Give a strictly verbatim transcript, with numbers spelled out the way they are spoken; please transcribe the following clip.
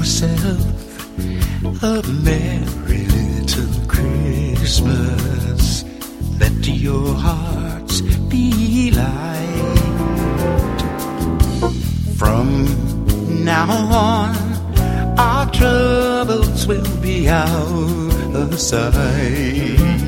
yourself a merry little Christmas. Let your hearts be light. From now on, our troubles will be out of sight.